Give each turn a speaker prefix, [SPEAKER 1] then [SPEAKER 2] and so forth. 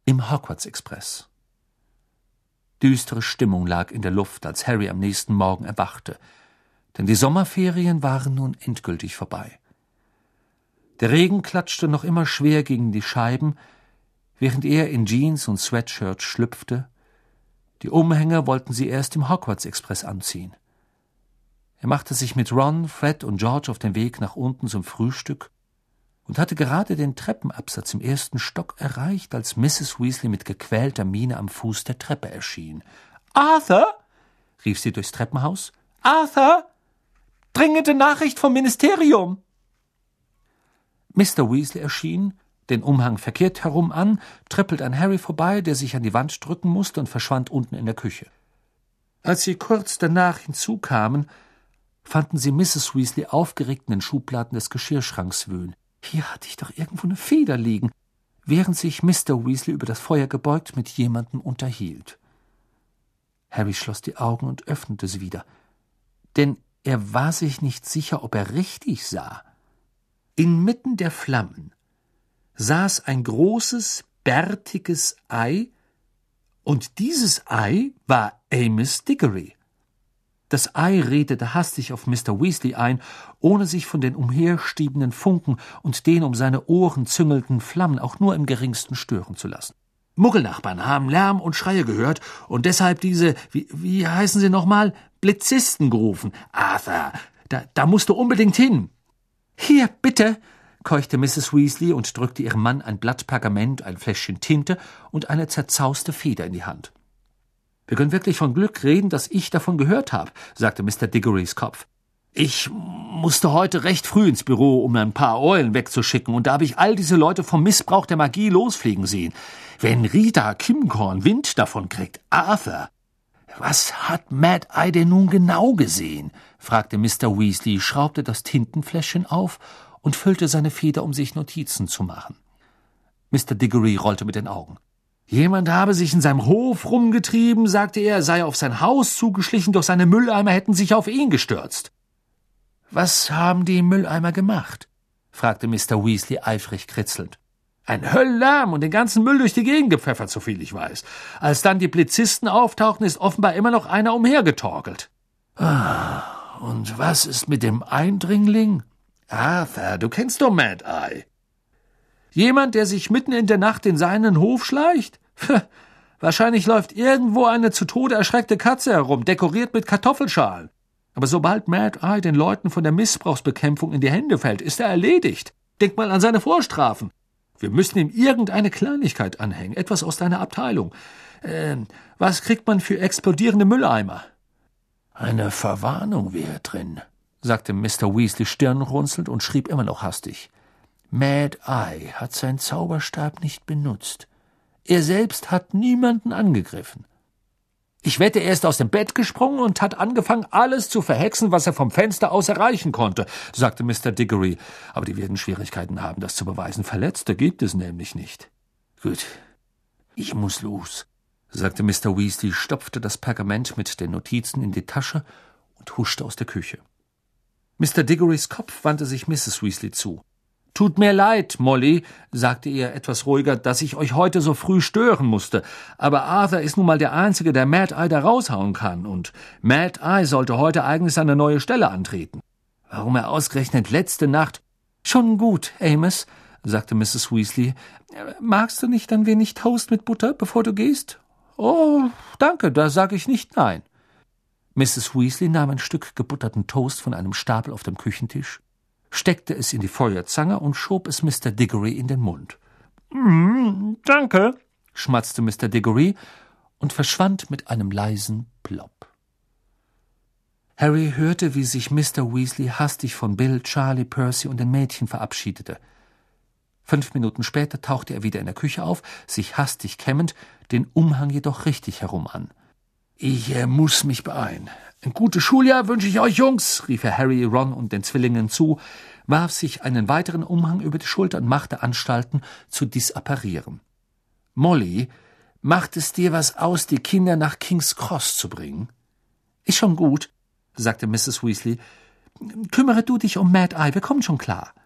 [SPEAKER 1] im Hogwarts-Express. Düstere Stimmung lag in der Luft, als Harry am nächsten Morgen erwachte, denn die Sommerferien waren nun endgültig vorbei. Der Regen klatschte noch immer schwer gegen die Scheiben, während er in Jeans und Sweatshirt schlüpfte. Die Umhänge wollten sie erst im Hogwarts-Express anziehen. Er machte sich mit Ron, Fred und George auf den Weg nach unten zum Frühstück und hatte gerade den Treppenabsatz im ersten Stock erreicht, als Mrs. Weasley mit gequälter Miene am Fuß der Treppe erschien. »Arthur«, rief sie durchs Treppenhaus, »Arthur, dringende Nachricht vom Ministerium!« Mr. Weasley erschien, den Umhang verkehrt herum an, trippelte an Harry vorbei, der sich an die Wand drücken musste, und verschwand unten in der Küche. Als sie kurz danach hinzukamen, fanden sie Mrs. Weasley aufgeregt in den Schubladen des Geschirrschranks wühlen. »Hier hatte ich doch irgendwo eine Feder liegen«, während sich Mr. Weasley über das Feuer gebeugt mit jemandem unterhielt. Harry schloss die Augen und öffnete sie wieder, denn er war sich nicht sicher, ob er richtig sah. Inmitten der Flammen saß ein großes, bärtiges Ei, und dieses Ei war Amos Diggory. Das Ei redete hastig auf Mr. Weasley ein, ohne sich von den umherstiebenden Funken und den um seine Ohren züngelnden Flammen auch nur im geringsten stören zu lassen. Muggelnachbarn haben Lärm und Schreie gehört und deshalb diese, wie heißen sie nochmal, Blitzisten gerufen. »Arthur, da musst du unbedingt hin!« »Hier, bitte«, keuchte Mrs. Weasley und drückte ihrem Mann ein Blatt Pergament, ein Fläschchen Tinte und eine zerzauste Feder in die Hand. »Wir können wirklich von Glück reden, dass ich davon gehört habe«, sagte Mr. Diggorys Kopf. »Ich musste heute recht früh ins Büro, um ein paar Eulen wegzuschicken, und da habe ich all diese Leute vom Missbrauch der Magie losfliegen sehen. Wenn Rita Kimcorn Wind davon kriegt, Arthur!« »Was hat Mad-Eye denn nun genau gesehen?« fragte Mr. Weasley, schraubte das Tintenfläschchen auf und füllte seine Feder, um sich Notizen zu machen. Mr. Diggory rollte mit den Augen. »Jemand habe sich in seinem Hof rumgetrieben«, sagte er sei auf sein Haus zugeschlichen, doch seine Mülleimer hätten sich auf ihn gestürzt. »Was haben die Mülleimer gemacht?« fragte Mr. Weasley eifrig kritzelnd. »Ein Höllenlärm und den ganzen Müll durch die Gegend gepfeffert, soviel ich weiß. Als dann die Blitzisten auftauchten, ist offenbar immer noch einer umhergetorkelt.« »Und was ist mit dem Eindringling?« »Arthur, du kennst doch Mad-Eye.« »Jemand, der sich mitten in der Nacht in seinen Hof schleicht? Wahrscheinlich läuft irgendwo eine zu Tode erschreckte Katze herum, dekoriert mit Kartoffelschalen. Aber sobald Mad-Eye den Leuten von der Missbrauchsbekämpfung in die Hände fällt, ist er erledigt. Denk mal an seine Vorstrafen. Wir müssen ihm irgendeine Kleinigkeit anhängen, etwas aus deiner Abteilung. Was kriegt man für explodierende Mülleimer?« »Eine Verwarnung wäre drin«, sagte Mr. Weasley stirnrunzelnd und schrieb immer noch hastig. »Mad-Eye hat seinen Zauberstab nicht benutzt. Er selbst hat niemanden angegriffen. Ich wette, er ist aus dem Bett gesprungen und hat angefangen, alles zu verhexen, was er vom Fenster aus erreichen konnte«, sagte Mr. Diggory. »Aber die werden Schwierigkeiten haben, das zu beweisen. Verletzte gibt es nämlich nicht.« »Gut, ich muss los«, sagte Mr. Weasley, stopfte das Pergament mit den Notizen in die Tasche und huschte aus der Küche. Mr. Diggorys Kopf wandte sich Mrs. Weasley zu. »Tut mir leid, Molly«, sagte er etwas ruhiger, »dass ich euch heute so früh stören musste. Aber Arthur ist nun mal der Einzige, der Mad-Eye da raushauen kann. Und Mad-Eye sollte heute eigentlich seine neue Stelle antreten. Warum er ausgerechnet letzte Nacht...« »Schon gut, Amos«, sagte Mrs. Weasley. »Magst du nicht ein wenig Toast mit Butter, bevor du gehst?« »Oh, danke, da sage ich nicht nein.« Mrs. Weasley nahm ein Stück gebutterten Toast von einem Stapel auf dem Küchentisch, steckte es in die Feuerzange und schob es Mr. Diggory in den Mund. »Danke«, schmatzte Mr. Diggory und verschwand mit einem leisen Plopp. Harry hörte, wie sich Mr. Weasley hastig von Bill, Charlie, Percy und den Mädchen verabschiedete. 5 Minuten später tauchte er wieder in der Küche auf, sich hastig kämmend, den Umhang jedoch richtig herum an. »Ich muss mich beeilen. Ein gutes Schuljahr wünsche ich euch, Jungs«, rief er Harry, Ron und den Zwillingen zu, warf sich einen weiteren Umhang über die Schulter und machte Anstalten zu disapparieren. »Molly, macht es dir was aus, die Kinder nach King's Cross zu bringen?« »Ist schon gut«, sagte Mrs. Weasley. »Kümmere du dich um Mad-Eye, wir kommen schon klar.«